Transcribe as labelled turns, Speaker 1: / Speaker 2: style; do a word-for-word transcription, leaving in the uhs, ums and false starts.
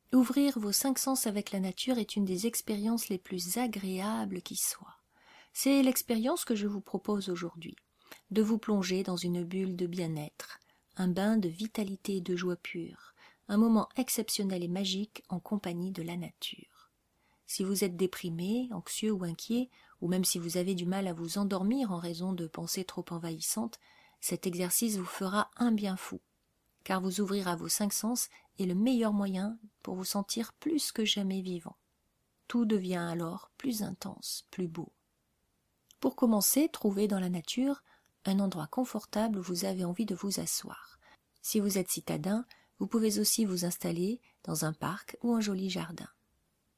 Speaker 1: Ouvrir vos cinq sens avec la nature est une des expériences les plus agréables qui soient. C'est l'expérience que je vous propose aujourd'hui, de vous plonger dans une bulle de bien-être, un bain de vitalité et de joie pure, un moment exceptionnel et magique en compagnie de la nature. Si vous êtes déprimé, anxieux ou inquiet, ou même si vous avez du mal à vous endormir en raison de pensées trop envahissantes, cet exercice vous fera un bien fou, car vous ouvrira vos cinq sens est le meilleur moyen pour vous sentir plus que jamais vivant. Tout devient alors plus intense, plus beau. Pour commencer, trouvez dans la nature un endroit confortable où vous avez envie de vous asseoir. Si vous êtes citadin, vous pouvez aussi vous installer dans un parc ou un joli jardin.